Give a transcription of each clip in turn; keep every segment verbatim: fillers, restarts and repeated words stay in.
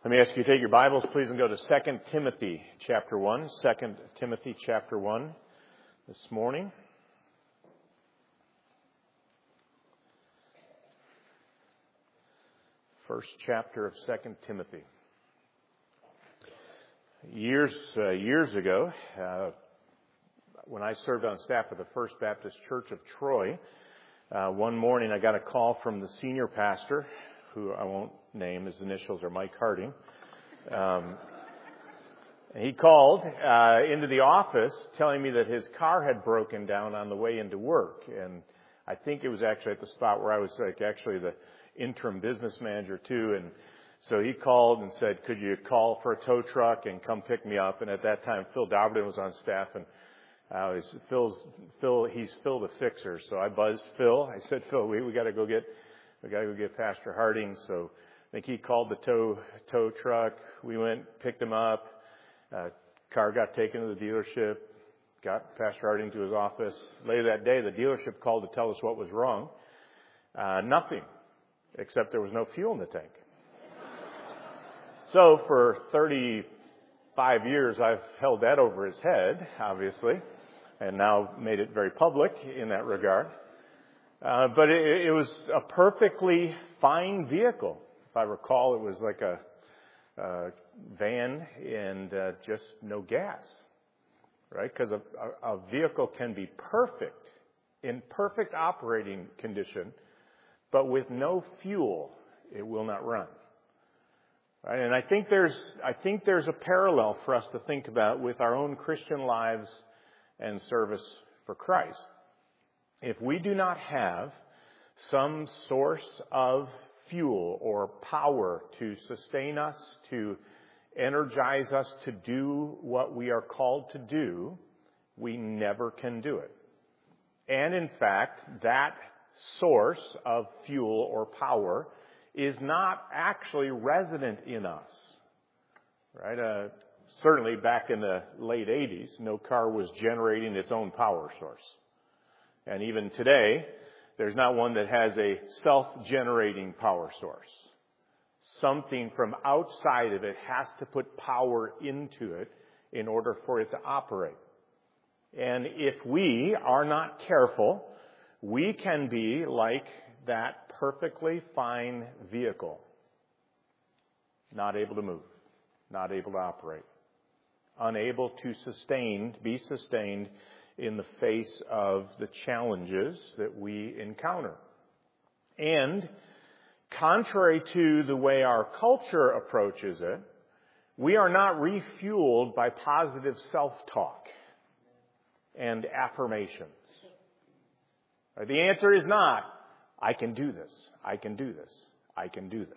Let me ask you to take your Bibles, please, and go to Second Timothy chapter one. Second Timothy chapter one this morning. First chapter of Second Timothy. Years uh, years ago, uh, when I served on staff at the First Baptist Church of Troy, uh, one morning I got a call from the senior pastor, who I won't name. His initials are Mike Harding. Um, and he called uh, into the office telling me that his car had broken down on the way into work. And I think it was actually at the spot where I was like actually the interim business manager too. And so he called and said, could you call for a tow truck and come pick me up? And at that time, Phil Dauberton was on staff, and uh, he's, Phil's, Phil, he's Phil the fixer. So I buzzed Phil. I said, Phil, we, we got to go get We got to go get Pastor Harding. So I think he called the tow tow truck. We went, picked him up. Uh, car got taken to the dealership. Got Pastor Harding to his office. Later that day, the dealership called to tell us what was wrong. Uh, nothing, except there was no fuel in the tank. So for thirty-five years, I've held that over his head, obviously, and now made it very public in that regard. Uh, but it, it was a perfectly fine vehicle. If I recall, it was like a, a van and uh, just no gas, right? Because a, a, a vehicle can be perfect, in perfect operating condition, but with no fuel, it will not run. Right? And I think there's, I think there's a parallel for us to think about with our own Christian lives and service for Christ. If we do not have some source of fuel or power to sustain us, to energize us to do what we are called to do, we never can do it. And in fact, that source of fuel or power is not actually resident in us. Right? Uh, certainly back in the late eighties, no car was generating its own power source. And even today, there's not one that has a self-generating power source. Something from outside of it has to put power into it in order for it to operate. And if we are not careful, we can be like that perfectly fine vehicle. Not able to move, not able to operate, unable to sustain, be sustained in the face of the challenges that we encounter. And contrary to the way our culture approaches it, we are not refueled by positive self-talk and affirmations. The answer is not, I can do this, I can do this, I can do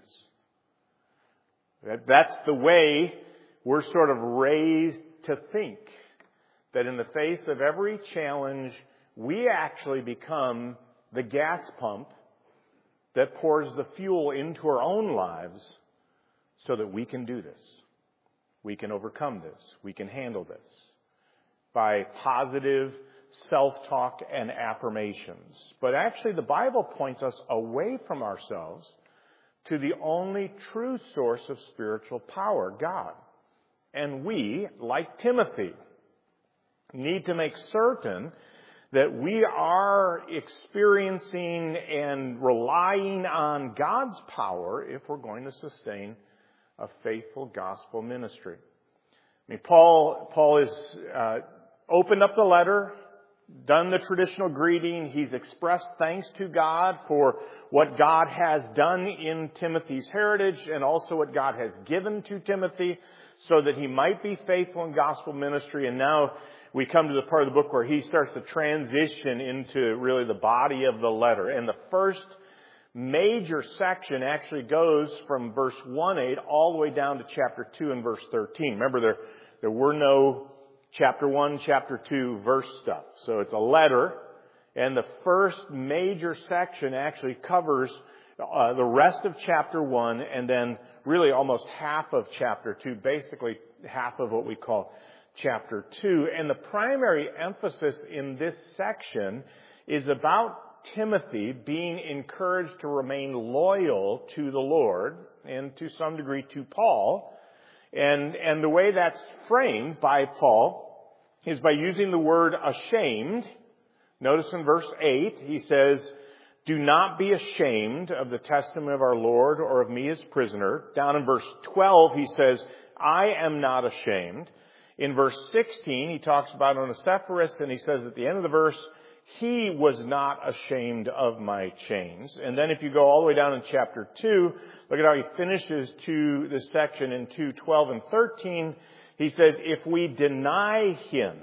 this. That's the way we're sort of raised to think. That in the face of every challenge, we actually become the gas pump that pours the fuel into our own lives so that we can do this. We can overcome this. We can handle this by positive self-talk and affirmations. But actually, the Bible points us away from ourselves to the only true source of spiritual power, God. And we, like Timothy, need to make certain that we are experiencing and relying on God's power if we're going to sustain a faithful gospel ministry. I mean, Paul, Paul has uh, opened up the letter, done the traditional greeting. He's expressed thanks to God for what God has done in Timothy's heritage and also what God has given to Timothy so that he might be faithful in gospel ministry. And now we come to the part of the book where he starts to transition into really the body of the letter. And the first major section actually goes from verse one eight all the way down to chapter two and verse thirteen. Remember, there, there were no chapter one, chapter two verse stuff. So it's a letter. And the first major section actually covers uh, the rest of chapter one and then really almost half of chapter two, basically half of what we call chapter two. And the primary emphasis in this section is about Timothy being encouraged to remain loyal to the Lord and to some degree to Paul. And, and the way that's framed by Paul is by using the word ashamed. Notice in verse eight, he says, do not be ashamed of the testimony of our Lord or of me as prisoner. Down in verse twelve, he says, I am not ashamed. In verse sixteen, he talks about Onesiphorus, and he says at the end of the verse, he was not ashamed of my chains. And then if you go all the way down in chapter two, look at how he finishes to this section in two twelve and thirteen. He says, if we deny him,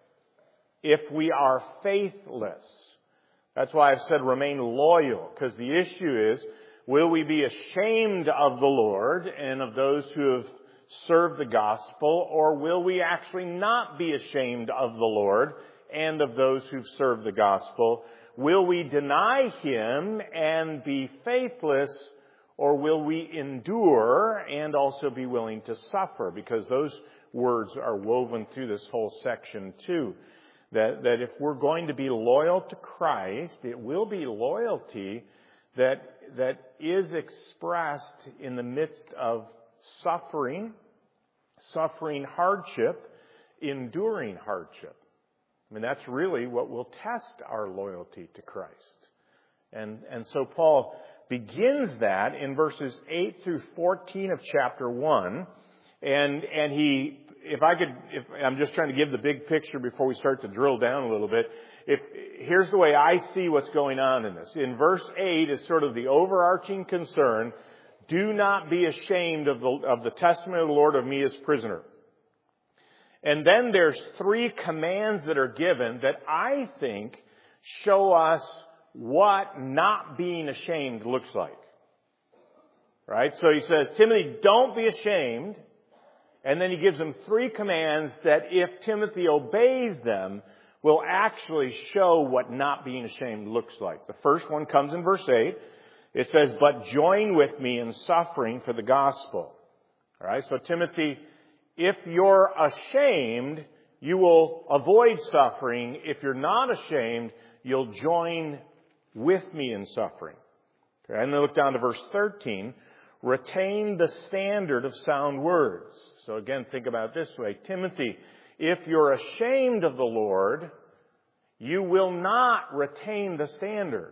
if we are faithless. That's why I've said remain loyal, because the issue is, will we be ashamed of the Lord and of those who have served the gospel, or will we actually not be ashamed of the Lord and of those who've served the gospel? Will we deny him and be faithless, or will we endure and also be willing to suffer? Because those words are woven through this whole section too. That, that if we're going to be loyal to Christ, it will be loyalty that, that is expressed in the midst of suffering, suffering hardship, enduring hardship. I mean, that's really what will test our loyalty to Christ. And, and so Paul begins that in verses eight through fourteen of chapter one. And, and he, if I could, if I'm just trying to give the big picture before we start to drill down a little bit. If, here's the way I see what's going on in this. In verse eight is sort of the overarching concern. Do not be ashamed of the, of the testimony of the Lord of me as prisoner. And then there's three commands that are given that I think show us what not being ashamed looks like. Right? So he says, Timothy, don't be ashamed. And then he gives him three commands that if Timothy obeys them, will actually show what not being ashamed looks like. The first one comes in verse eight. It says, but join with me in suffering for the gospel. All right, so Timothy, if you're ashamed, you will avoid suffering. If you're not ashamed, you'll join with me in suffering. Okay, and then look down to verse thirteen. Retain the standard of sound words. So again, think about it this way. Timothy, if you're ashamed of the Lord, you will not retain the standard.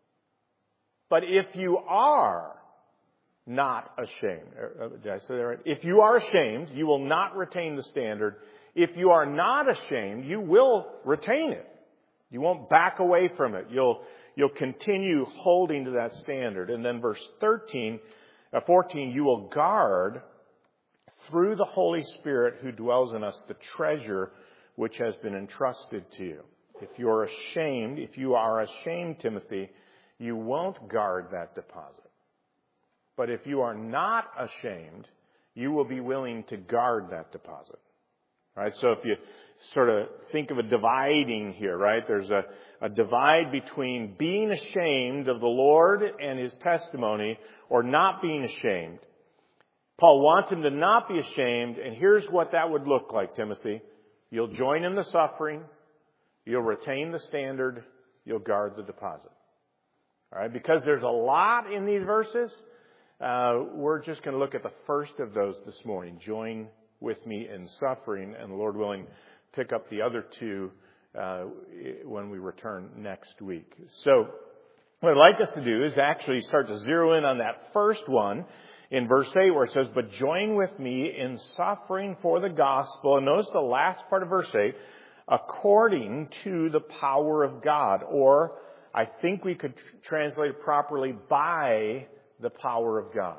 But if you are not ashamed, did I say that right? If you are ashamed, you will not retain the standard. If you are not ashamed, you will retain it. You won't back away from it. You'll, you'll continue holding to that standard. And then verse thirteen, uh, fourteen, you will guard through the Holy Spirit who dwells in us the treasure which has been entrusted to you. If you're ashamed, if you are ashamed, Timothy, you won't guard that deposit. But if you are not ashamed, you will be willing to guard that deposit. Right? So if you sort of think of a dividing here, right? There's a, a divide between being ashamed of the Lord and his testimony or not being ashamed. Paul wants him to not be ashamed, and here's what that would look like, Timothy. You'll join in the suffering, you'll retain the standard, you'll guard the deposit. All right, because there's a lot in these verses, uh, we're just going to look at the first of those this morning. Join with me in suffering, and Lord willing, pick up the other two uh, when we return next week. So what I'd like us to do is actually start to zero in on that first one in verse eight where it says, but join with me in suffering for the gospel. And notice the last part of verse eight, according to the power of God. Or I think we could translate it properly, by the power of God.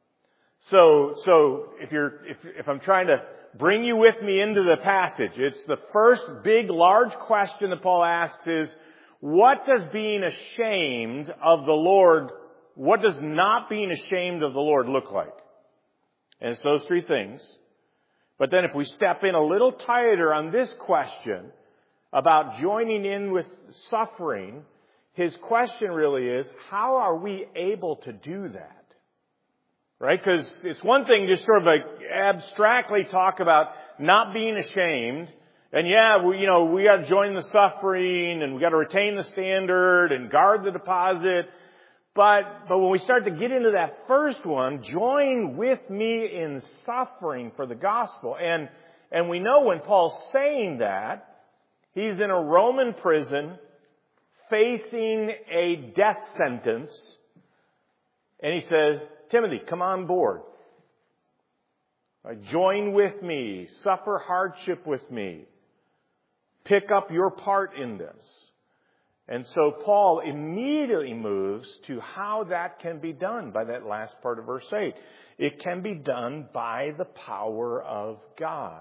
So, so if you're, if, if I'm trying to bring you with me into the passage, it's the first big, large question that Paul asks is, what does being ashamed of the Lord, what does not being ashamed of the Lord look like? And it's those three things. But then if we step in a little tighter on this question about joining in with suffering, his question really is, how are we able to do that? Right? Because it's one thing to sort of like abstractly talk about not being ashamed. And yeah, we, you know, we got to join the suffering and we got to retain the standard and guard the deposit. But, but when we start to get into that first one, join with me in suffering for the gospel. And, and we know when Paul's saying that, he's in a Roman prison facing a death sentence. And he says, Timothy, come on board. Join with me. Suffer hardship with me. Pick up your part in this. And so Paul immediately moves to how that can be done by that last part of verse eight. It can be done by the power of God.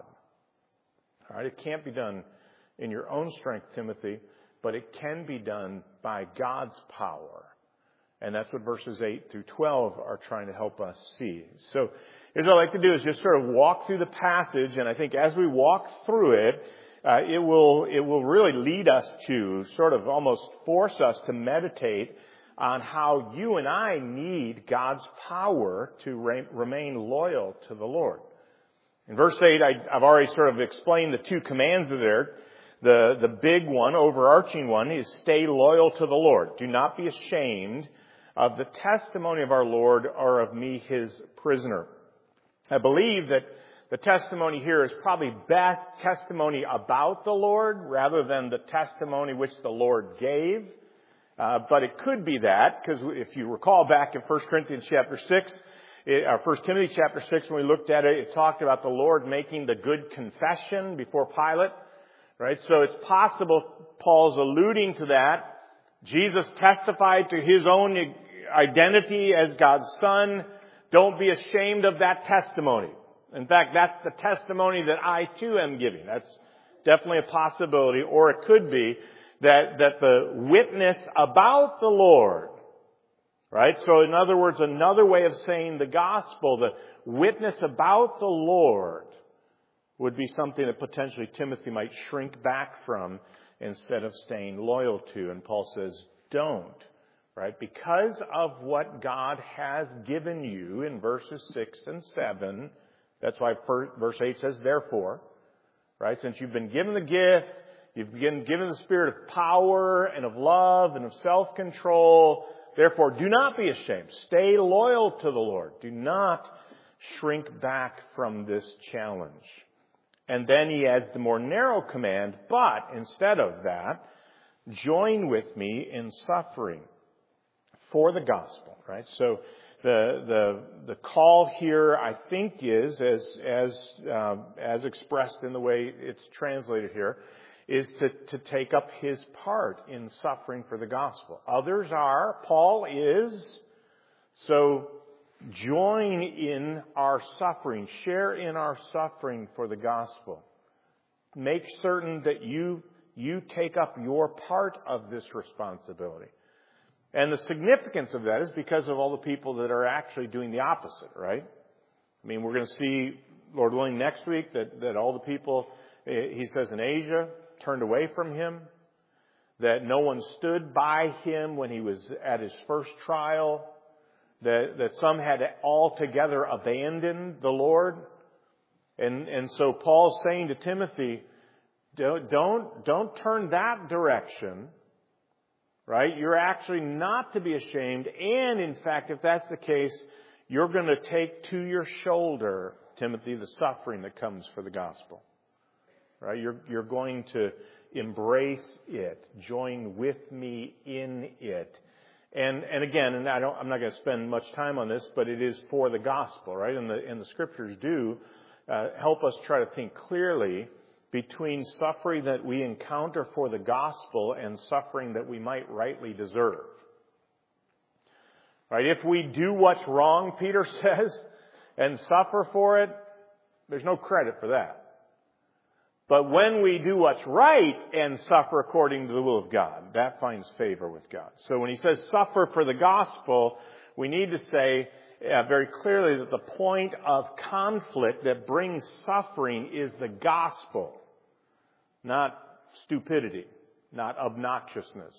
All right, it can't be done in your own strength, Timothy, but it can be done by God's power. And that's what verses eight through twelve are trying to help us see. So here's what I'd like to do is just sort of walk through the passage, and I think as we walk through it, Uh, it will, it will really lead us to sort of almost force us to meditate on how you and I need God's power to re- remain loyal to the Lord. In verse eight, I, I've already sort of explained the two commands there. The, the big one, overarching one, is stay loyal to the Lord. Do not be ashamed of the testimony of our Lord or of me, his prisoner. I believe that the testimony here is probably best testimony about the Lord rather than the testimony which the Lord gave. Uh, but it could be that, because if you recall back in First Corinthians chapter six, it, or First Timothy chapter six, when we looked at it, it talked about the Lord making the good confession before Pilate. Right? So it's possible Paul's alluding to that. Jesus testified to his own identity as God's Son. Don't be ashamed of that testimony. In fact, that's the testimony that I too am giving. That's definitely a possibility. Or it could be that, that the witness about the Lord, right? So in other words, another way of saying the gospel, the witness about the Lord would be something that potentially Timothy might shrink back from instead of staying loyal to. And Paul says, don't, right? Because of what God has given you in verses six and seven, that's why verse eight says, therefore, right? Since you've been given the gift, you've been given the spirit of power and of love and of self-control. Therefore, do not be ashamed. Stay loyal to the Lord. Do not shrink back from this challenge. And then he adds the more narrow command, but instead of that, join with me in suffering for the gospel, right? So The, the, the call here, I think, is, as, as, um, as expressed in the way it's translated here, is to, to take up his part in suffering for the gospel. Others are, Paul is, so join in our suffering, share in our suffering for the gospel. Make certain that you, you take up your part of this responsibility. And the significance of that is because of all the people that are actually doing the opposite, right? I mean, we're going to see, Lord willing, next week that, that all the people, he says in Asia, turned away from him. That no one stood by him when he was at his first trial. That, that some had altogether abandoned the Lord. And, and so Paul's saying to Timothy, don't, don't, don't turn that direction. Right? You're actually not to be ashamed. And in fact, if that's the case, you're going to take to your shoulder, Timothy, the suffering that comes for the gospel. Right? You're, you're going to embrace it. Join with me in it. And, and again, and I don't, I'm not going to spend much time on this, but it is for the gospel, right? And the, and the scriptures do uh, help us try to think clearly between suffering that we encounter for the gospel and suffering that we might rightly deserve. Right? If we do what's wrong, Peter says, and suffer for it, there's no credit for that. But when we do what's right and suffer according to the will of God, that finds favor with God. So when he says suffer for the gospel, we need to say uh, very clearly that the point of conflict that brings suffering is the gospel, not stupidity, not obnoxiousness,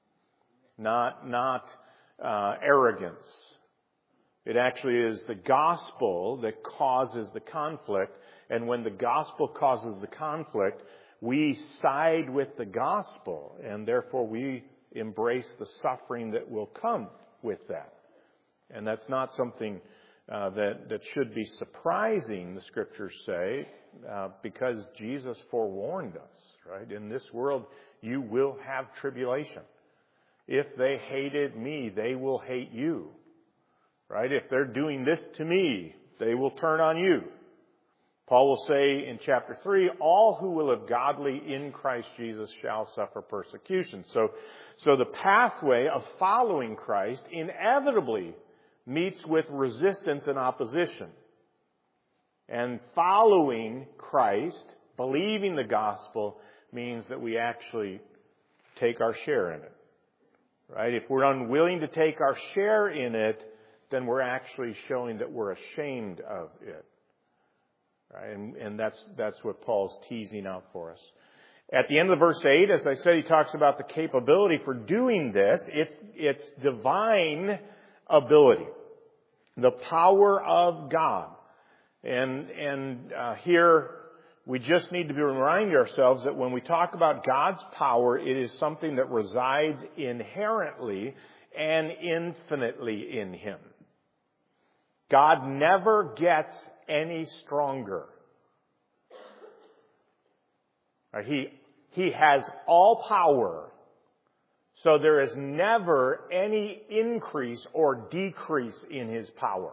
not, not uh, arrogance. It actually is the gospel that causes the conflict. And when the gospel causes the conflict, we side with the gospel, and therefore we embrace the suffering that will come with that. And that's not something uh, that, that should be surprising, the Scriptures say, uh, because Jesus forewarned us, right? In this world, you will have tribulation. If they hated me, they will hate you, right? If they're doing this to me, they will turn on you. Paul will say in chapter three, all who will live godly in Christ Jesus shall suffer persecution. So, so the pathway of following Christ inevitably meets with resistance and opposition. And following Christ, believing the gospel, means that we actually take our share in it. Right? If we're unwilling to take our share in it, then we're actually showing that we're ashamed of it. Right? And, and that's, that's what Paul's teasing out for us. At the end of verse eight, as I said, he talks about the capability for doing this. It's, it's divine ability. The power of God. And, and, uh, here, we just need to be reminding ourselves that when we talk about God's power, it is something that resides inherently and infinitely in Him. God never gets any stronger. He, he has all power, so there is never any increase or decrease in His power.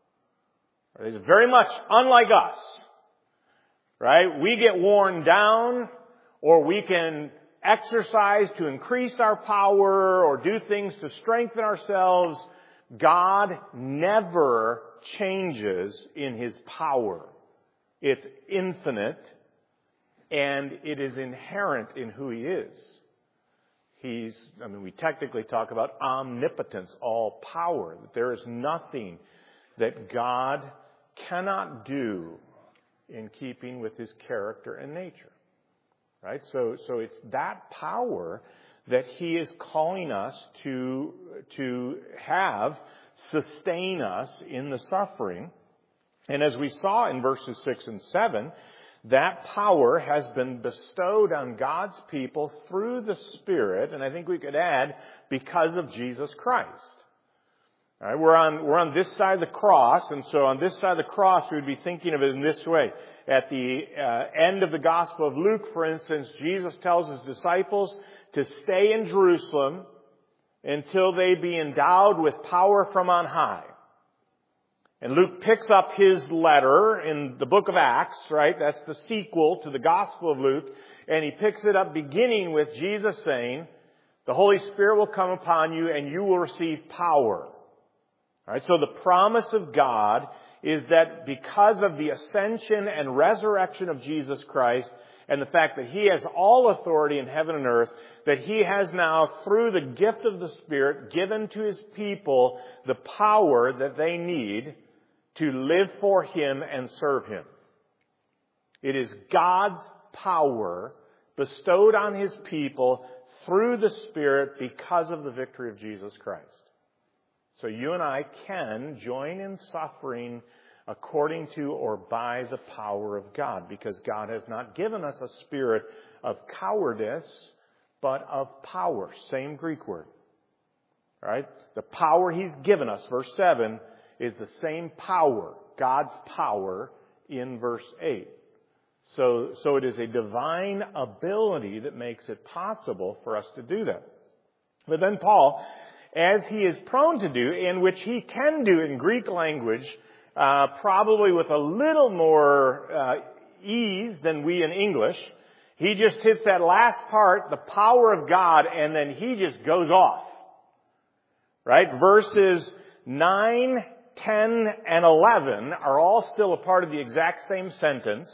It's very much unlike us. Right? We get worn down, or we can exercise to increase our power or do things to strengthen ourselves. God never changes in His power. It's infinite, and it is inherent in who He is. He's, I mean, we technically talk about omnipotence, all power. That there is nothing that God cannot do in keeping with His character and nature. Right? So, so it's that power that He is calling us to, to have sustain us in the suffering. And as we saw in verses six and seven, that power has been bestowed on God's people through the Spirit, and I think we could add, because of Jesus Christ. All right, we're on, we're on this side of the cross, and so on this side of the cross, we would be thinking of it in this way. At the uh, end of the Gospel of Luke, for instance, Jesus tells His disciples to stay in Jerusalem until they be endowed with power from on high. And Luke picks up his letter in the book of Acts, right? That's the sequel to the Gospel of Luke. And he picks it up beginning with Jesus saying, the Holy Spirit will come upon you and you will receive power. All right, so the promise of God is that because of the ascension and resurrection of Jesus Christ and the fact that He has all authority in heaven and earth, that He has now, through the gift of the Spirit, given to His people the power that they need to live for Him and serve Him. It is God's power bestowed on His people through the Spirit because of the victory of Jesus Christ. So you and I can join in suffering according to or by the power of God, because God has not given us a spirit of cowardice, but of power. Same Greek word. All right? The power He's given us, verse seven, is the same power, God's power, in verse eight. So, so it is a divine ability that makes it possible for us to do that. But then Paul, as he is prone to do, in which he can do in Greek language, uh, probably with a little more uh, ease than we in English, he just hits that last part, the power of God, and then he just goes off. Right? Verses nine, ten, and eleven are all still a part of the exact same sentence,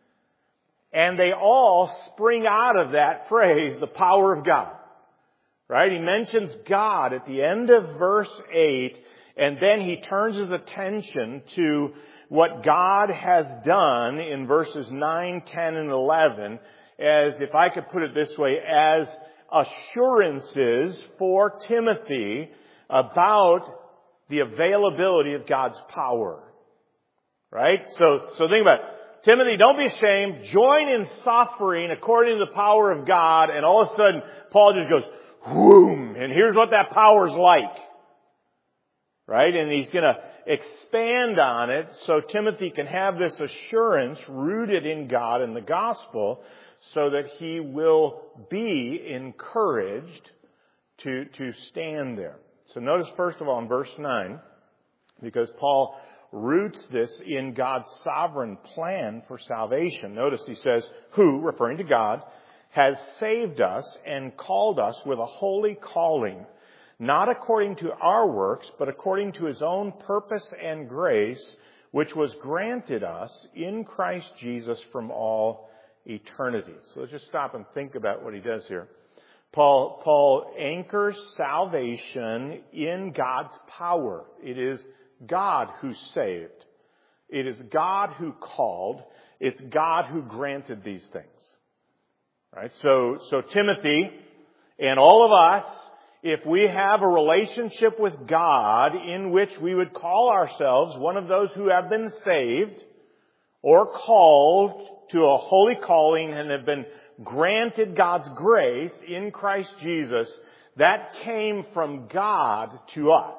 and they all spring out of that phrase, the power of God. Right? He mentions God at the end of verse eight, and then he turns his attention to what God has done in verses nine, ten, and eleven, as, if I could put it this way, as assurances for Timothy about the availability of God's power. Right? So, so think about it. Timothy, don't be ashamed. Join in suffering according to the power of God. And all of a sudden, Paul just goes, whoom, and here's what that power's like. Right? And he's going to expand on it so Timothy can have this assurance rooted in God and the gospel so that he will be encouraged to, to stand there. So notice first of all in verse nine, because Paul roots this in God's sovereign plan for salvation. Notice he says, who, referring to God, has saved us and called us with a holy calling, not according to our works, but according to His own purpose and grace, which was granted us in Christ Jesus from all eternity. So let's just stop and think about what he does here. Paul, Paul anchors salvation in God's power. It is God who saved. It is God who called. It's God who granted these things. Right? So, so Timothy and all of us, if we have a relationship with God in which we would call ourselves one of those who have been saved or called to a holy calling and have been granted God's grace in Christ Jesus, that came from God to us.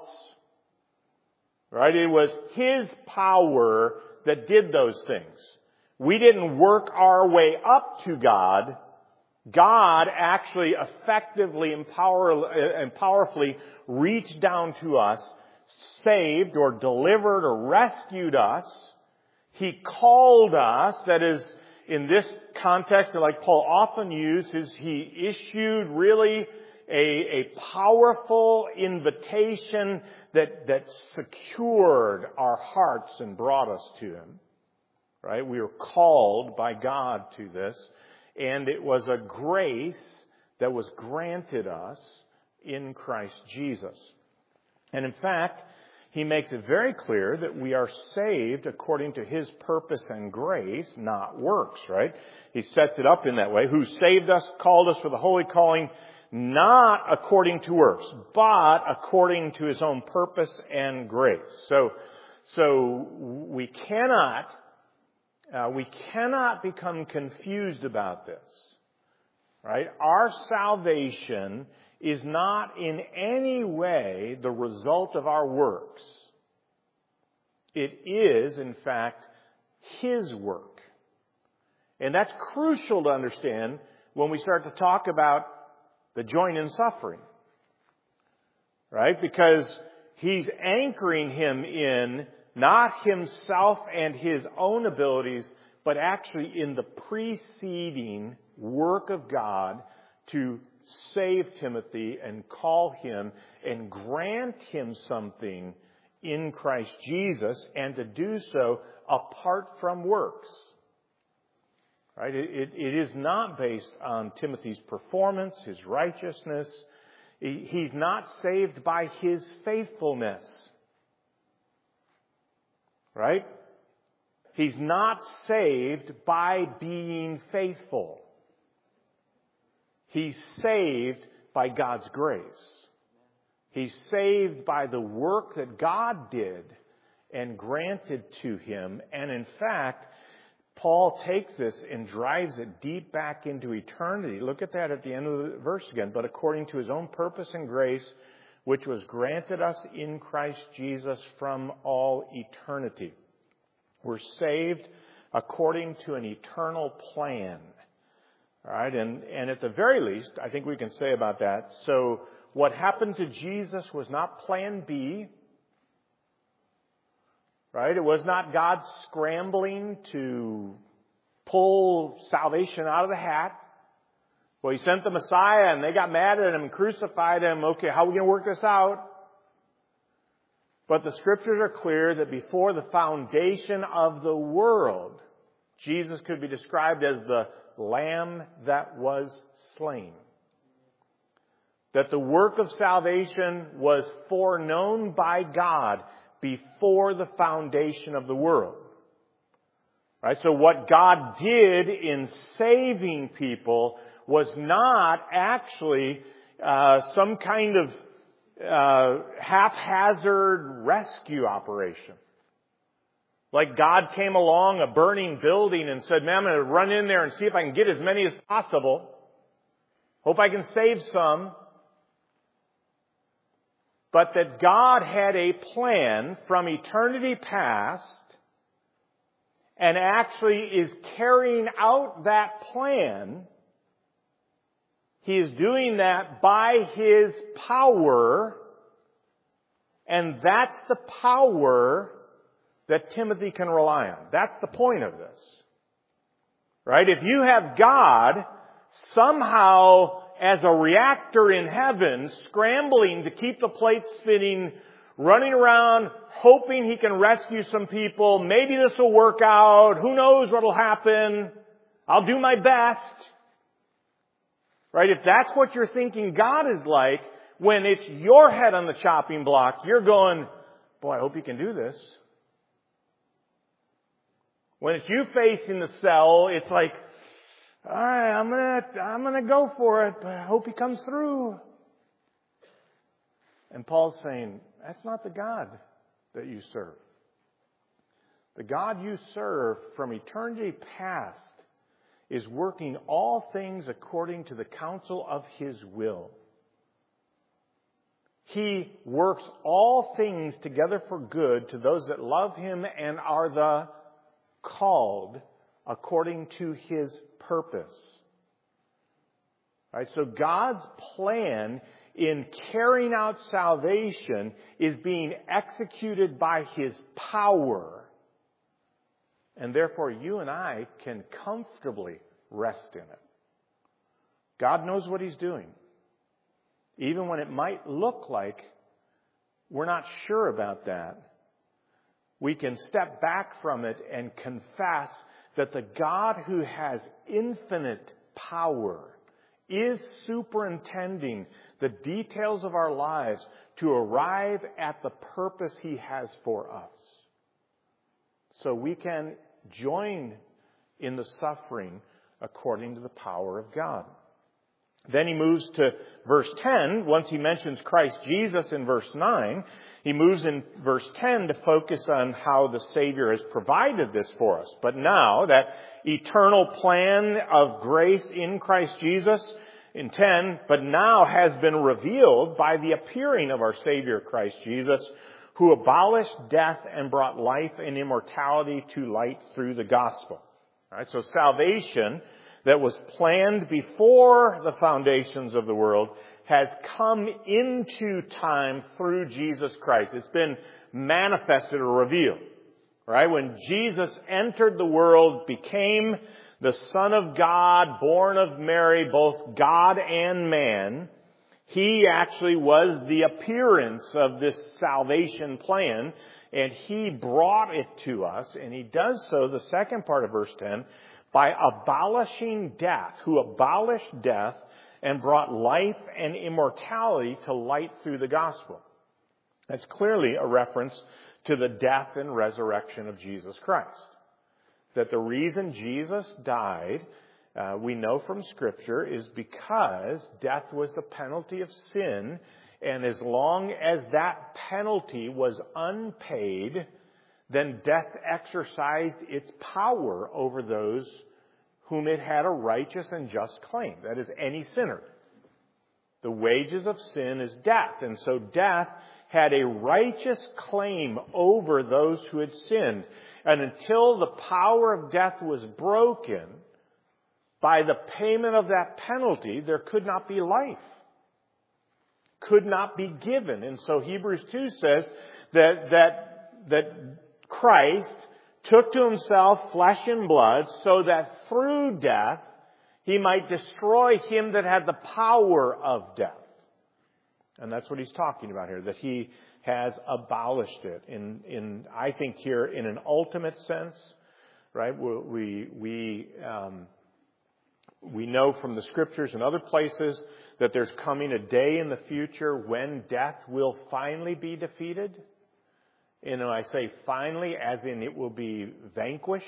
Right? It was His power that did those things. We didn't work our way up to God. God actually effectively and, power, and powerfully reached down to us, saved or delivered or rescued us. He called us, that is, in this context, like Paul often uses, he issued really a, a powerful invitation that, that secured our hearts and brought us to Him. Right? We were called by God to this. And it was a grace that was granted us in Christ Jesus. And in fact, he makes it very clear that we are saved according to His purpose and grace, not works, right? He sets it up in that way. Who saved us, called us for the holy calling, not according to works, but according to His own purpose and grace. So, so we cannot Uh, we cannot become confused about this, right? Our salvation is not in any way the result of our works. It is, in fact, His work. And that's crucial to understand when we start to talk about the joy in suffering, right? Because He's anchoring him in not himself and his own abilities, but actually in the preceding work of God to save Timothy and call him and grant him something in Christ Jesus, and to do so apart from works. Right? It, it, it is not based on Timothy's performance, his righteousness. He, he's not saved by his faithfulness. Right? He's not saved by being faithful. He's saved by God's grace. He's saved by the work that God did and granted to him. And in fact, Paul takes this and drives it deep back into eternity. Look at that at the end of the verse again. But according to his own purpose and grace, which was granted us in Christ Jesus from all eternity. We're saved according to an eternal plan. All right, and, and at the very least, I think we can say about that, so what happened to Jesus was not plan B. Right? It was not God scrambling to pull salvation out of the hat. Well, He sent the Messiah and they got mad at Him and crucified Him. Okay, how are we going to work this out? But the Scriptures are clear that before the foundation of the world, Jesus could be described as the Lamb that was slain. That the work of salvation was foreknown by God before the foundation of the world. Right? So what God did in saving people was not actually uh, some kind of uh, haphazard rescue operation. Like God came along a burning building and said, man, I'm going to run in there and see if I can get as many as possible. Hope I can save some. but that God had a plan from eternity past and actually is carrying out that plan. He is doing that by His power, and that's the power that Timothy can rely on. That's the point of this. Right? If you have God somehow as a reactor in heaven, scrambling to keep the plates spinning, running around, hoping He can rescue some people, maybe this will work out, who knows what will happen, I'll do my best. Right? If that's what you're thinking God is like, when it's your head on the chopping block, you're going, boy, I hope He can do this. When it's you facing the cell, it's like, all right, I'm gonna, I'm gonna go for it, but I hope He comes through. And Paul's saying, that's not the God that you serve. The God you serve from eternity past is working all things according to the counsel of His will. He works all things together for good to those that love Him and are the called according to His purpose. Right? So God's plan in carrying out salvation is being executed by His power. And therefore you and I can comfortably rest in it. God knows what He's doing. Even when it might look like we're not sure about that, we can step back from it and confess that the God who has infinite power is superintending the details of our lives to arrive at the purpose He has for us. So we can join in the suffering according to the power of God. Then he moves to verse ten. Once he mentions Christ Jesus in verse nine, he moves in verse ten to focus on how the Savior has provided this for us. But now, that eternal plan of grace in Christ Jesus, in ten, but now has been revealed by the appearing of our Savior Christ Jesus, who abolished death and brought life and immortality to light through the gospel. All right, so salvation that was planned before the foundations of the world has come into time through Jesus Christ. It's been manifested or revealed. Right? When Jesus entered the world, became the Son of God, born of Mary, both God and man, He actually was the appearance of this salvation plan, and He brought it to us, and He does so, the second part of verse ten, by abolishing death, who abolished death and brought life and immortality to light through the gospel. That's clearly a reference to the death and resurrection of Jesus Christ. That the reason Jesus died, uh, we know from Scripture, is because death was the penalty of sin, and as long as that penalty was unpaid, then death exercised its power over those whom it had a righteous and just claim. That is, any sinner. The wages of sin is death. And so death had a righteous claim over those who had sinned. And until the power of death was broken, by the payment of that penalty, there could not be life. Could not be given. And so Hebrews two says that, that, that Christ took to Himself flesh and blood so that through death He might destroy him that had the power of death. And that's what He's talking about here, that He has abolished it in, in I think here, in an ultimate sense, right? We, we, um, we know from the Scriptures and other places that there's coming a day in the future when death will finally be defeated. And I say finally, as in it will be vanquished.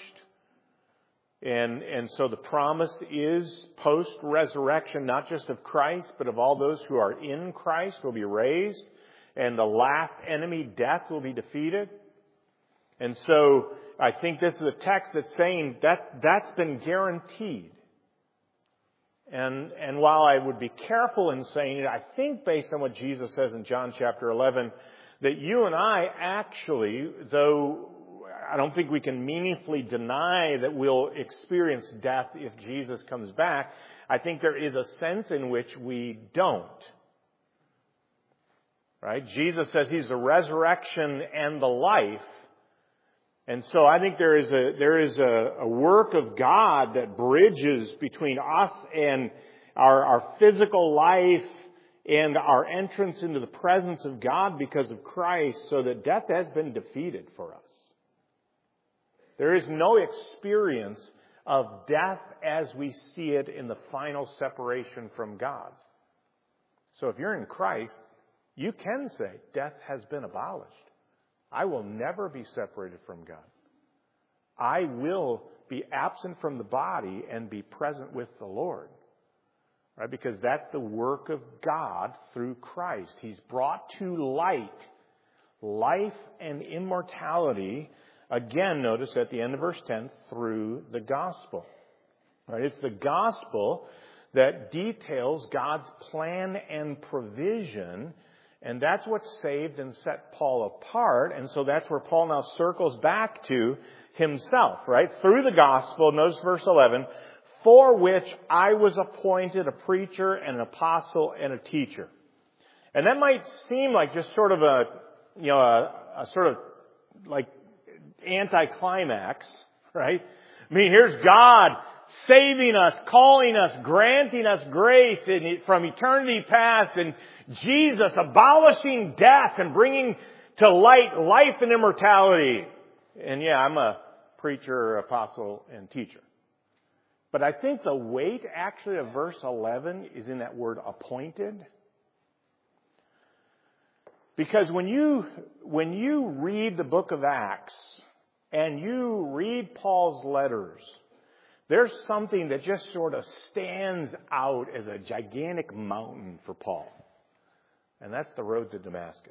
And, and so the promise is post-resurrection, not just of Christ, but of all those who are in Christ will be raised. And the last enemy, death, will be defeated. And so I think this is a text that's saying that that's been guaranteed. And, and while I would be careful in saying it, I think based on what Jesus says in John chapter eleven, that you and I actually, though I don't think we can meaningfully deny that we'll experience death if Jesus comes back, I think there is a sense in which we don't. Right? Jesus says He's the resurrection and the life. And so I think there is a, there is a, a work of God that bridges between us and our, our physical life and our entrance into the presence of God because of Christ, so that death has been defeated for us. There is no experience of death as we see it in the final separation from God. So if you're in Christ, you can say, death has been abolished. I will never be separated from God. I will be absent from the body and be present with the Lord. Right? Because that's the work of God through Christ. He's brought to light life and immortality. Again, notice at the end of verse ten, through the gospel. Right? It's the gospel that details God's plan and provision. And that's what saved and set Paul apart. And so that's where Paul now circles back to himself, right? Through the gospel, notice verse eleven, for which I was appointed a preacher and an apostle and a teacher. And that might seem like just sort of a, you know, a, a sort of like anticlimax, right? I mean, here's God saving us, calling us, granting us grace in, from eternity past, and Jesus abolishing death and bringing to light life and immortality. And yeah, I'm a preacher, apostle, and teacher. But I think the weight actually of verse eleven is in that word appointed. Because when you, when you read the book of Acts and you read Paul's letters, there's something that just sort of stands out as a gigantic mountain for Paul. And that's the road to Damascus.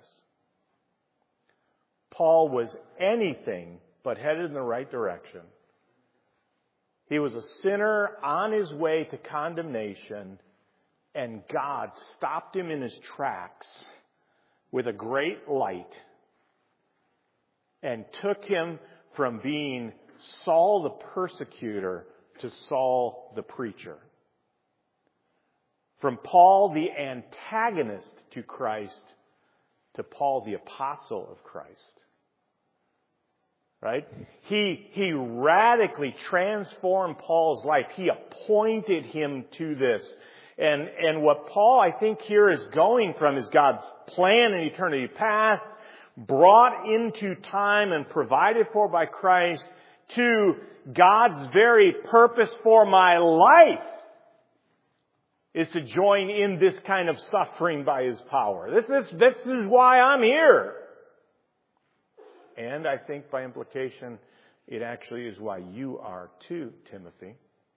Paul was anything but headed in the right direction. He was a sinner on his way to condemnation, and God stopped him in his tracks with a great light and took him from being Saul the persecutor to Saul the preacher. From Paul the antagonist to Christ to Paul the apostle of Christ. Right? He, he radically transformed Paul's life. He appointed him to this. And, and what Paul, I think, here is going from is God's plan in eternity past, brought into time and provided for by Christ, to God's very purpose for my life is to join in this kind of suffering by His power. This, this, this is why I'm here. And I think by implication, it actually is why you are too, Timothy.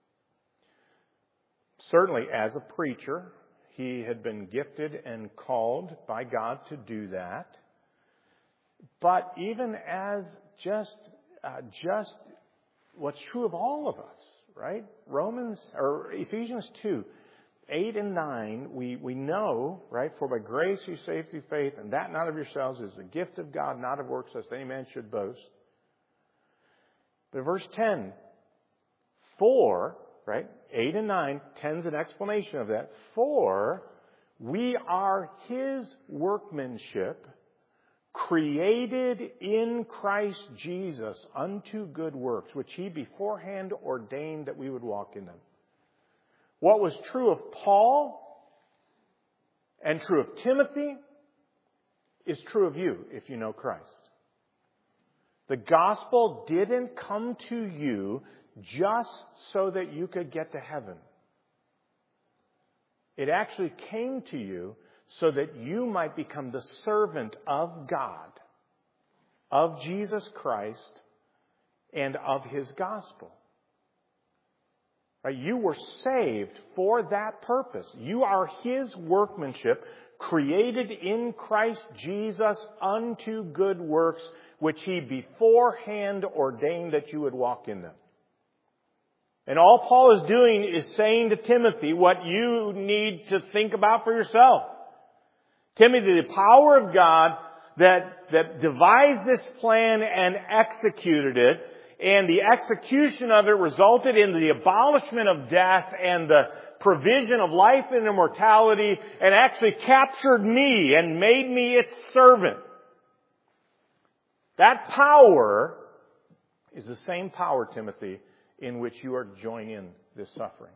Certainly as a preacher, he had been gifted and called by God to do that. But even as just, uh, just what's true of all of us, right? Romans, or Ephesians two, eight and nine, we, we know, right? For by grace you saved through faith, and that not of yourselves is the gift of God, not of works, lest any man should boast. But verse ten, for, right? eight and nine, ten's an explanation of that. For we are His workmanship, created in Christ Jesus unto good works, which He beforehand ordained that we would walk in them. What was true of Paul and true of Timothy is true of you if you know Christ. The gospel didn't come to you just so that you could get to heaven. It actually came to you so that you might become the servant of God, of Jesus Christ, and of His gospel. Right? You were saved for that purpose. You are His workmanship, created in Christ Jesus unto good works, which He beforehand ordained that you would walk in them. And all Paul is doing is saying to Timothy what you need to think about for yourself. Timothy, the power of God that, that devised this plan and executed it, and the execution of it resulted in the abolishment of death and the provision of life and immortality, and actually captured me and made me its servant. That power is the same power, Timothy, in which you are joining in this suffering.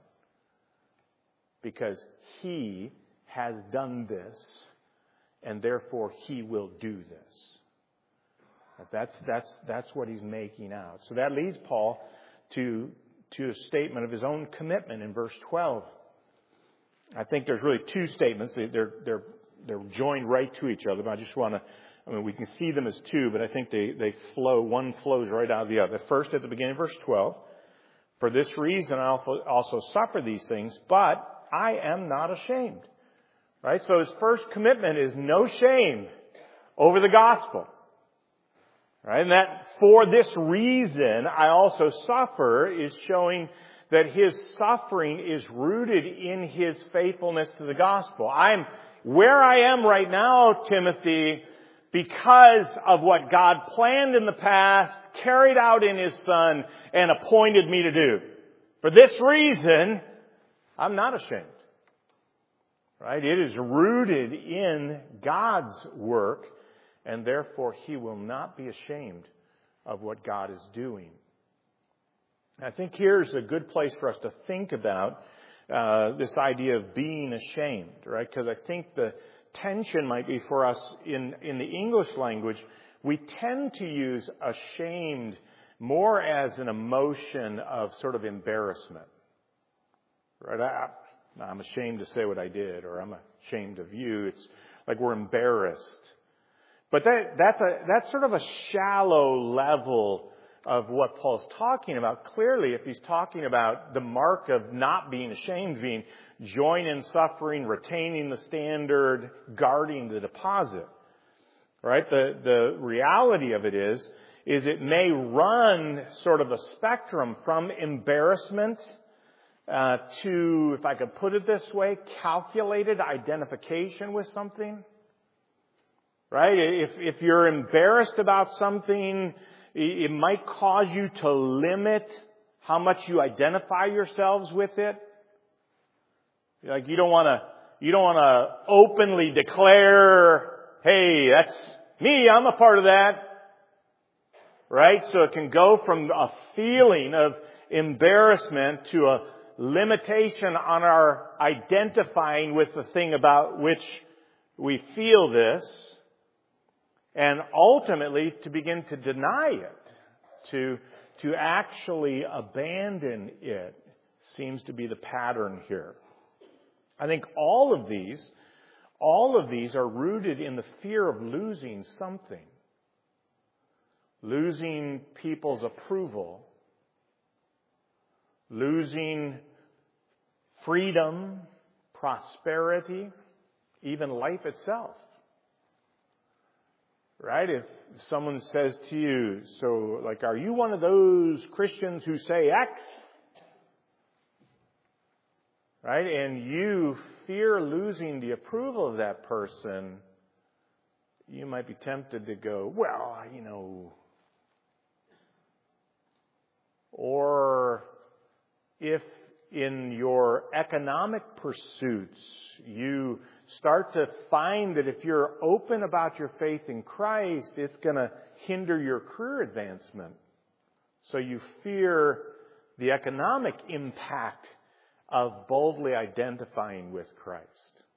Because He has done this, and therefore He will do this. That's, that's, that's what he's making out. So that leads Paul to, to a statement of his own commitment in verse twelve. I think there's really two statements. They're, they're, they're joined right to each other, but I just want to, I mean, we can see them as two, but I think they, they flow, one flows right out of the other. First, at the beginning of verse twelve, for this reason I also suffer these things, but I am not ashamed. Right? So his first commitment is no shame over the gospel. Right? And that for this reason I also suffer is showing that his suffering is rooted in his faithfulness to the gospel. I'm where I am right now, Timothy, because of what God planned in the past, carried out in His Son, and appointed me to do. For this reason, I'm not ashamed. Right? It is rooted in God's work, and therefore He will not be ashamed of what God is doing. I think here's a good place for us to think about uh, this idea of being ashamed, right? Because I think the tension might be for us in, in the English language, we tend to use ashamed more as an emotion of sort of embarrassment. Right? I, I'm ashamed to say what I did, or I'm ashamed of you. It's like we're embarrassed. But that, that's, a, that's sort of a shallow level of what Paul's talking about. Clearly, if he's talking about the mark of not being ashamed, being join in suffering, retaining the standard, guarding the deposit. Right? The, the reality of it is, is it may run sort of a spectrum from embarrassment uh, to, if I could put it this way, calculated identification with something. Right? If, if you're embarrassed about something, it might cause you to limit how much you identify yourselves with it. Like you don't want to, you don't want to openly declare, hey, that's me, I'm a part of that. Right? So it can go from a feeling of embarrassment to a limitation on our identifying with the thing about which we feel this. And ultimately to begin to deny it, to, to actually abandon it, seems to be the pattern here. I think all of these, all of these are rooted in the fear of losing something. Losing people's approval. Losing freedom, prosperity, even life itself. Right? If someone says to you, so like, are you one of those Christians who say X? Right? And you fear losing the approval of that person, you might be tempted to go, well, you know. Or if in your economic pursuits you start to find that if you're open about your faith in Christ, it's going to hinder your career advancement. So you fear the economic impact of boldly identifying with Christ.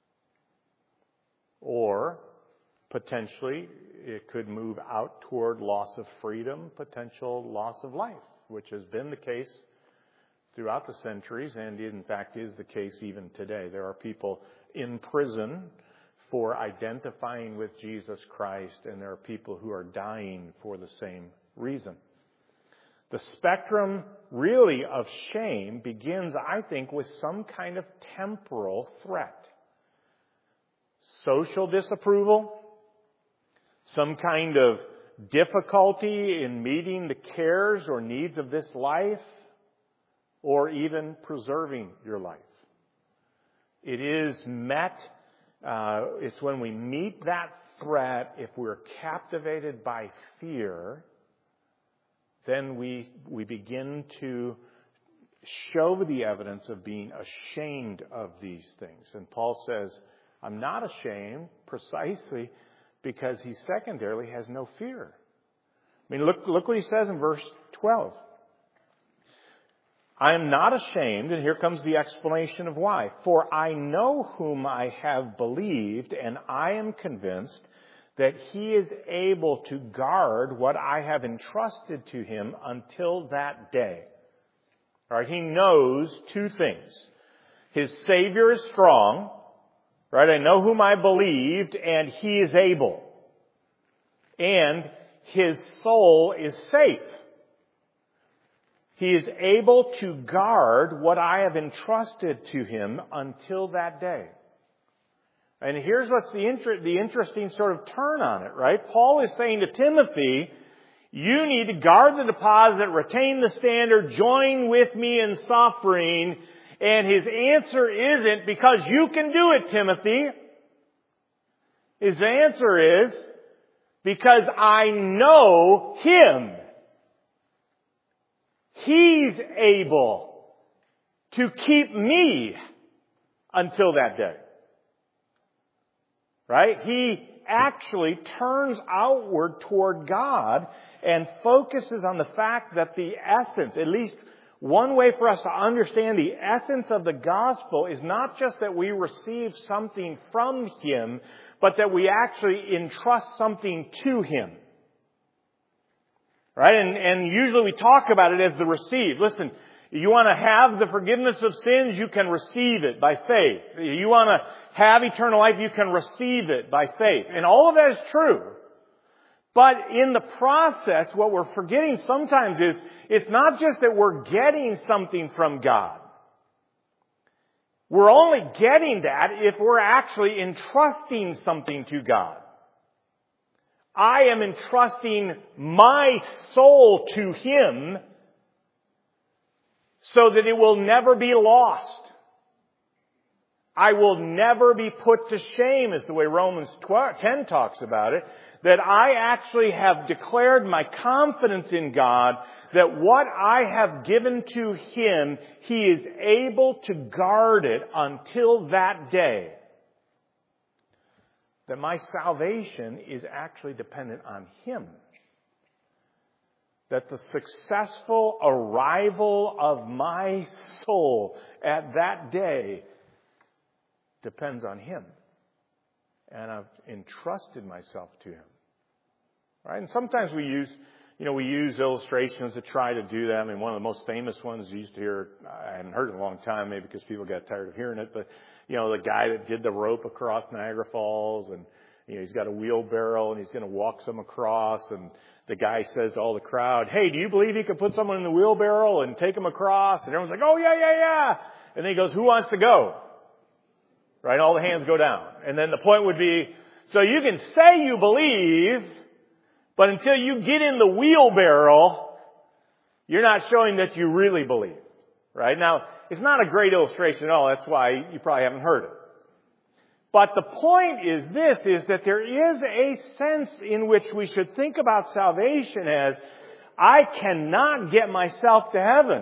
Or potentially it could move out toward loss of freedom, potential loss of life, which has been the case throughout the centuries, and in fact is the case even today. There are people in prison for identifying with Jesus Christ, and there are people who are dying for the same reason. The spectrum really of shame begins, I think, with some kind of temporal threat. Social disapproval, some kind of difficulty in meeting the cares or needs of this life, or even preserving your life. It is met, uh, it's when we meet that threat, if we're captivated by fear, then we we begin to show the evidence of being ashamed of these things. And Paul says, I'm not ashamed precisely because he secondarily has no fear. I mean, look, look what he says in verse twelve. I am not ashamed, and here comes the explanation of why. For I know whom I have believed, and I am convinced that he is able to guard what I have entrusted to him until that day. All right, he knows two things. His Savior is strong, right? I know whom I believed, and he is able. And his soul is safe. He is able to guard what I have entrusted to him until that day. And here's what's the, inter- the interesting sort of turn on it, right? Paul is saying to Timothy, you need to guard the deposit, retain the standard, join with me in suffering. And his answer isn't because you can do it, Timothy. His answer is because I know him. He's able to keep me until that day. Right? He actually turns outward toward God and focuses on the fact that the essence, at least one way for us to understand the essence of the gospel, is not just that we receive something from him, but that we actually entrust something to him. Right? And, and usually we talk about it as the receive. Listen, you want to have the forgiveness of sins, you can receive it by faith. You want to have eternal life, you can receive it by faith. And all of that is true. But in the process, what we're forgetting sometimes is, it's not just that we're getting something from God. We're only getting that if we're actually entrusting something to God. I am entrusting my soul to him so that it will never be lost. I will never be put to shame, is the way Romans ten talks about it. That I actually have declared my confidence in God that what I have given to him, he is able to guard it until that day. That my salvation is actually dependent on him. That the successful arrival of my soul at that day depends on him. And I've entrusted myself to him. Right? And sometimes we use, you know, we use illustrations to try to do that. I mean, one of the most famous ones you used to hear, I hadn't heard it in a long time, maybe because people got tired of hearing it, but, you know, the guy that did the rope across Niagara Falls, and, you know, he's got a wheelbarrow and he's going to walk some across, and the guy says to all the crowd, hey, do you believe he could put someone in the wheelbarrow and take them across? And everyone's like, oh, yeah, yeah, yeah. And then he goes, who wants to go? Right? All the hands go down. And then the point would be, so you can say you believe, but until you get in the wheelbarrow, you're not showing that you really believe. Right? Now, it's not a great illustration at all. That's why you probably haven't heard it. But the point is this, is that there is a sense in which we should think about salvation as, I cannot get myself to heaven.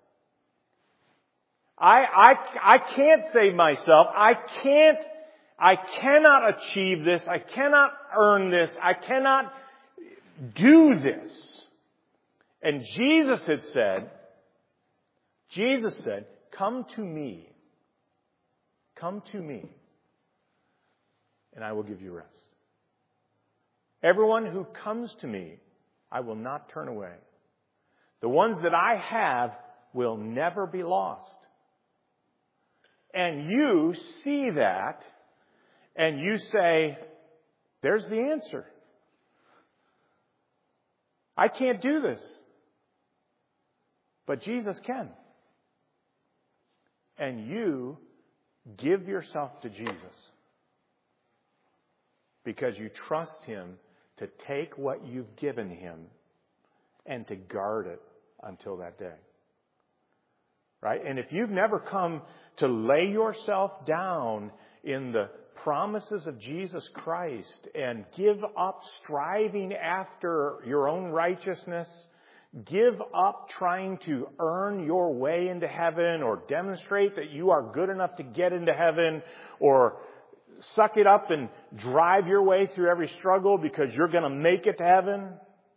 I, I, I can't save myself. I can't, I cannot achieve this. I cannot earn this. I cannot do this. And Jesus had said, Jesus said, come to me. Come to me. And I will give you rest. Everyone who comes to me, I will not turn away. The ones that I have will never be lost. And you see that, and you say, there's the answer. I can't do this. But Jesus can. And you give yourself to Jesus. Because you trust him to take what you've given him and to guard it until that day. Right? And if you've never come to lay yourself down in the promises of Jesus Christ and give up striving after your own righteousness, give up trying to earn your way into heaven or demonstrate that you are good enough to get into heaven, or suck it up and drive your way through every struggle because you're going to make it to heaven.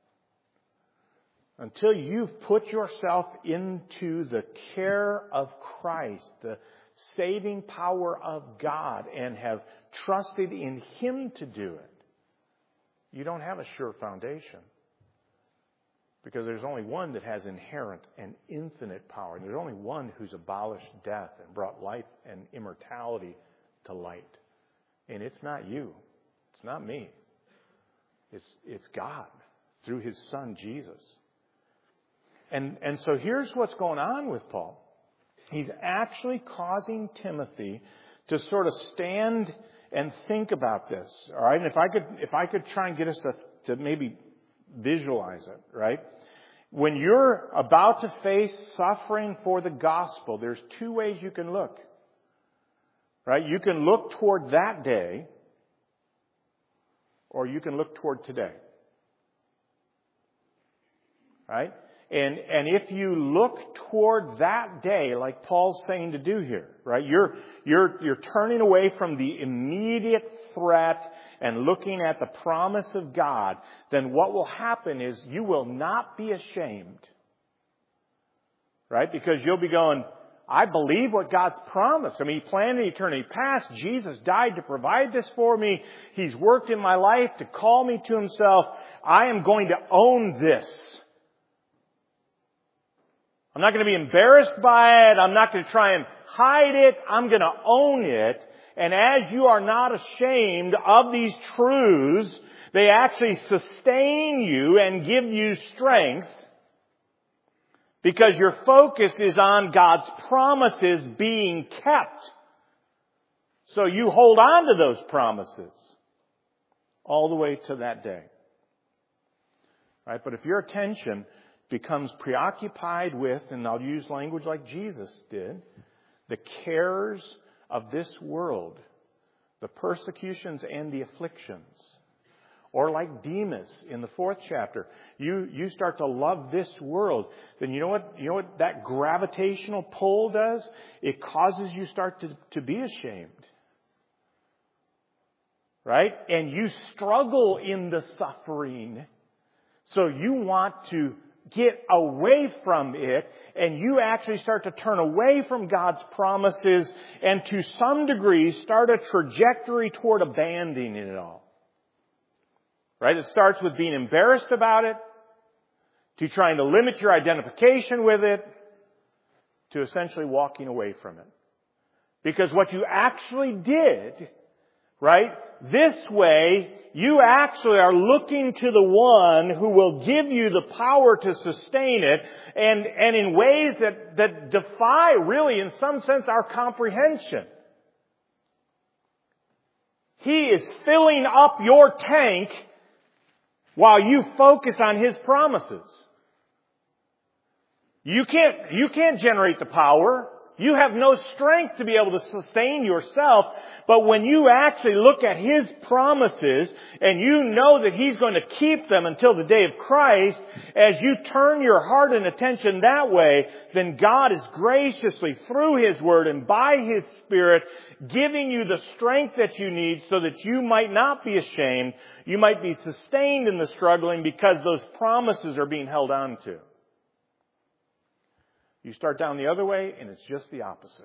Until you've put yourself into the care of Christ, the saving power of God, and have trusted in Him to do it, you don't have a sure foundation. Because there's only one that has inherent and infinite power. There's only one who's abolished death and brought life and immortality to light. And it's not you. It's not me. It's, it's God through His Son, Jesus. And, and so here's what's going on with Paul. He's actually causing Timothy to sort of stand and think about this. All right? And if I could, if I could try and get us to, to maybe visualize it, right? When you're about to face suffering for the gospel, there's two ways you can look. Right? You can look toward that day, or you can look toward today. Right? And, and if you look toward that day, like Paul's saying to do here, right? You're, you're, you're turning away from the immediate threat and looking at the promise of God, then what will happen is you will not be ashamed. Right? Because you'll be going, I believe what God's promised. I mean, He planned in eternity past. Jesus died to provide this for me. He's worked in my life to call me to Himself. I am going to own this. I'm not going to be embarrassed by it. I'm not going to try and hide it. I'm going to own it. And as you are not ashamed of these truths, they actually sustain you and give you strength because your focus is on God's promises being kept. So you hold on to those promises all the way to that day. Right? But if your attention becomes preoccupied with, and I'll use language like Jesus did, the cares of this world, the persecutions and the afflictions, or like Demas in the fourth chapter, you, you start to love this world, then you know what, you know what that gravitational pull does? It causes you start to, to be ashamed. Right? And you struggle in the suffering. So you want to get away from it, and you actually start to turn away from God's promises and to some degree start a trajectory toward abandoning it all. Right? It starts with being embarrassed about it, to trying to limit your identification with it, to essentially walking away from it. Because what you actually did, right, this way, you actually are looking to the one who will give you the power to sustain it, and, and in ways that, that defy, really, in some sense, our comprehension. He is filling up your tank while you focus on His promises. You can't, you can't generate the power. You have no strength to be able to sustain yourself. But when you actually look at His promises and you know that He's going to keep them until the day of Christ, as you turn your heart and attention that way, then God is graciously, through His Word and by His Spirit, giving you the strength that you need so that you might not be ashamed. You might be sustained in the struggling because those promises are being held on to. You start down the other way, and it's just the opposite.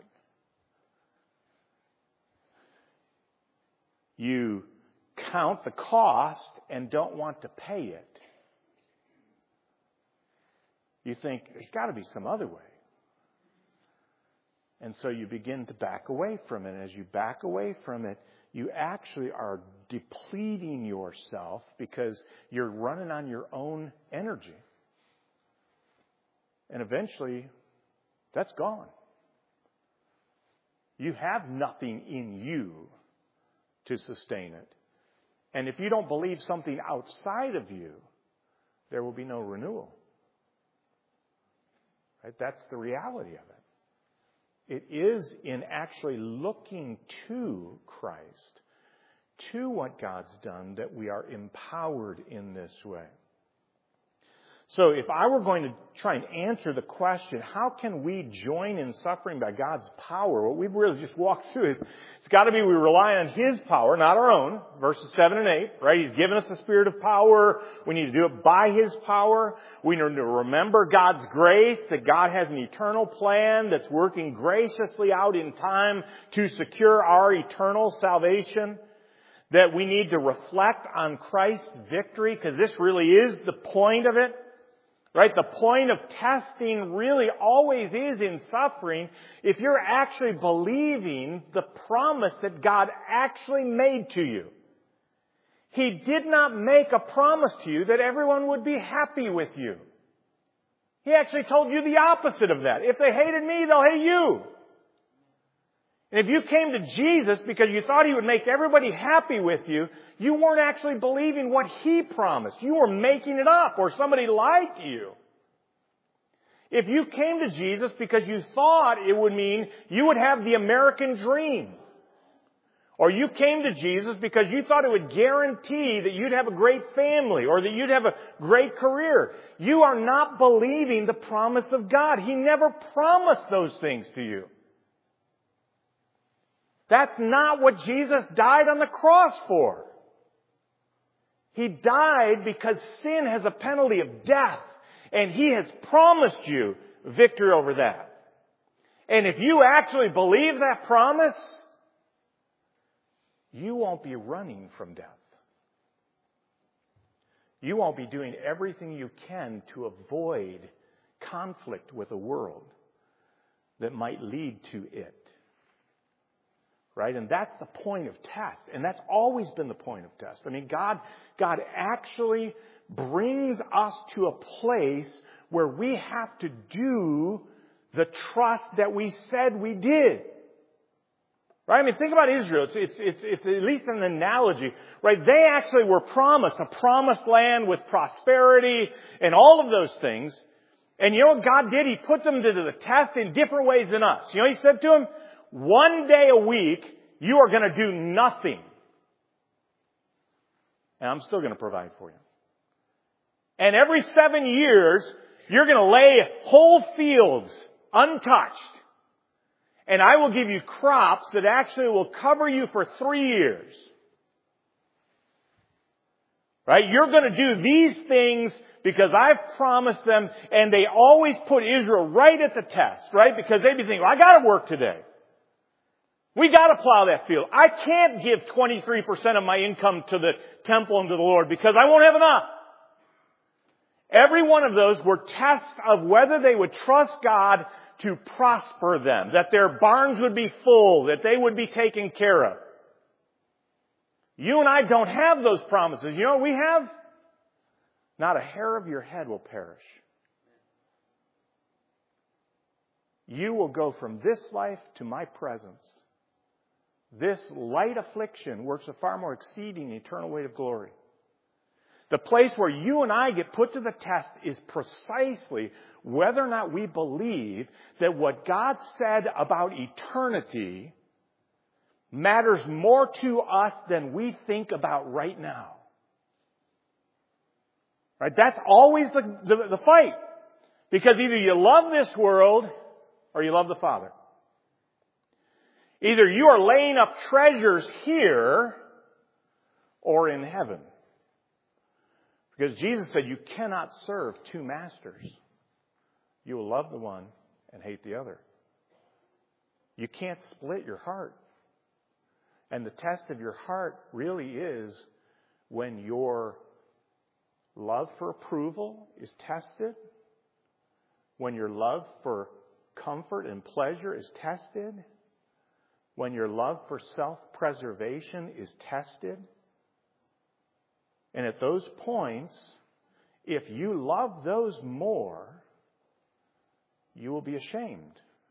You count the cost and don't want to pay it. You think, there's got to be some other way. And so you begin to back away from it. And as you back away from it, you actually are depleting yourself because you're running on your own energy. And eventually, that's gone. You have nothing in you to sustain it. And if you don't believe something outside of you, there will be no renewal. Right? That's the reality of it. It is in actually looking to Christ, to what God's done, that we are empowered in this way. So if I were going to try and answer the question, how can we join in suffering by God's power? What we've really just walked through is, it's got to be we rely on His power, not our own. Verses seven and eight, right? He's given us a spirit of power. We need to do it by His power. We need to remember God's grace, that God has an eternal plan that's working graciously out in time to secure our eternal salvation. That we need to reflect on Christ's victory, because this really is the point of it. Right? The point of testing really always is in suffering if you're actually believing the promise that God actually made to you. He did not make a promise to you that everyone would be happy with you. He actually told you the opposite of that. If they hated me, they'll hate you. And if you came to Jesus because you thought He would make everybody happy with you, you weren't actually believing what He promised. You were making it up, or somebody like you. If you came to Jesus because you thought it would mean you would have the American dream, or you came to Jesus because you thought it would guarantee that you'd have a great family, or that you'd have a great career, you are not believing the promise of God. He never promised those things to you. That's not what Jesus died on the cross for. He died because sin has a penalty of death, and He has promised you victory over that. And if you actually believe that promise, you won't be running from death. You won't be doing everything you can to avoid conflict with a world that might lead to it. Right? And that's the point of test. And that's always been the point of test. I mean, God, God actually brings us to a place where we have to do the trust that we said we did. Right? I mean, think about Israel. It's, it's, it's, it's at least an analogy. Right? They actually were promised a promised land with prosperity and all of those things. And you know what God did? He put them to the test in different ways than us. You know what He said to them? One day a week, you are going to do nothing. And I'm still going to provide for you. And every seven years, you're going to lay whole fields untouched. And I will give you crops that actually will cover you for three years. Right? You're going to do these things because I've promised them. And they always put Israel right at the test. Right? Because they'd be thinking, well, I got to work today. We got to plow that field. I can't give twenty-three percent of my income to the temple and to the Lord because I won't have enough. Every one of those were tests of whether they would trust God to prosper them, that their barns would be full, that they would be taken care of. You and I don't have those promises. You know what we have? Not a hair of your head will perish. You will go from this life to my presence. This light affliction works a far more exceeding eternal weight of glory. The place where you and I get put to the test is precisely whether or not we believe that what God said about eternity matters more to us than we think about right now. Right? That's always the, the, the fight. Because either you love this world or you love the Father. Either you are laying up treasures here or in heaven. Because Jesus said you cannot serve two masters. You will love the one and hate the other. You can't split your heart. And the test of your heart really is when your love for approval is tested, when your love for comfort and pleasure is tested, when your love for self-preservation is tested. And at those points, if you love those more, you will be ashamed.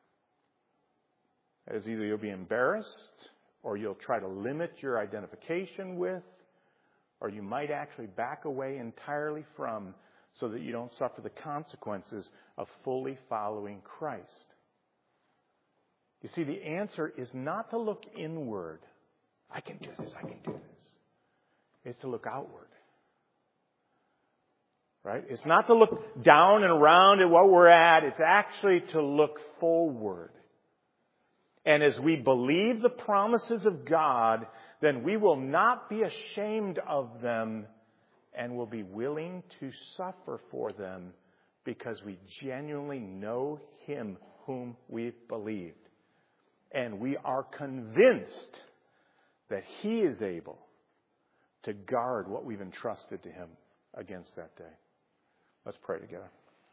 As either you'll be embarrassed, or you'll try to limit your identification with, or you might actually back away entirely from, so that you don't suffer the consequences of fully following Christ. You see, the answer is not to look inward. I can do this, I can do this. It's to look outward. Right? It's not to look down and around at what we're at. It's actually to look forward. And as we believe the promises of God, then we will not be ashamed of them and will be willing to suffer for them because we genuinely know Him whom we've believed. And we are convinced that He is able to guard what we've entrusted to Him against that day. Let's pray together.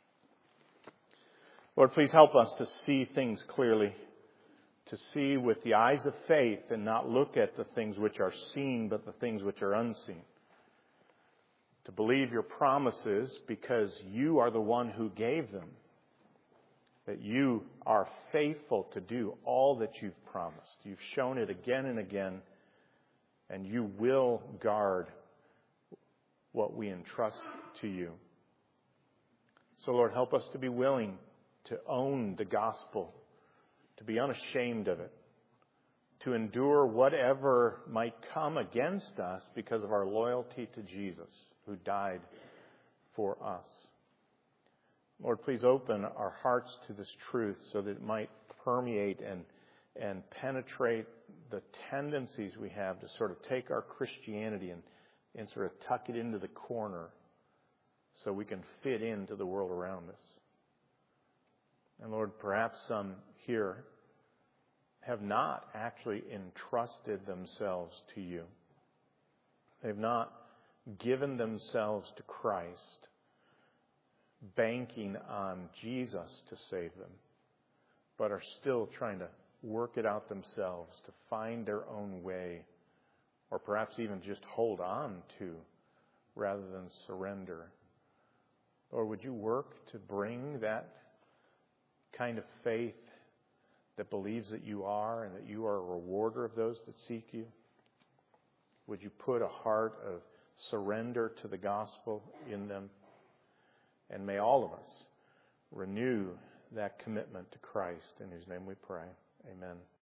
Lord, please help us to see things clearly, to see with the eyes of faith and not look at the things which are seen, but the things which are unseen. To believe your promises because you are the one who gave them. That you are faithful to do all that you've promised. You've shown it again and again, and you will guard what we entrust to you. So, Lord, help us to be willing to own the gospel, to be unashamed of it, to endure whatever might come against us because of our loyalty to Jesus, who died for us. Lord, please open our hearts to this truth so that it might permeate and, and penetrate the tendencies we have to sort of take our Christianity and, and sort of tuck it into the corner so we can fit into the world around us. And Lord, perhaps some here have not actually entrusted themselves to you. They've not given themselves to Christ, banking on Jesus to save them, but are still trying to work it out themselves, to find their own way, or perhaps even just hold on to rather than surrender. Or would you work to bring that kind of faith that believes that you are and that you are a rewarder of those that seek you? Would you put a heart of surrender to the gospel in them? And may all of us renew that commitment to Christ, in whose name we pray. Amen.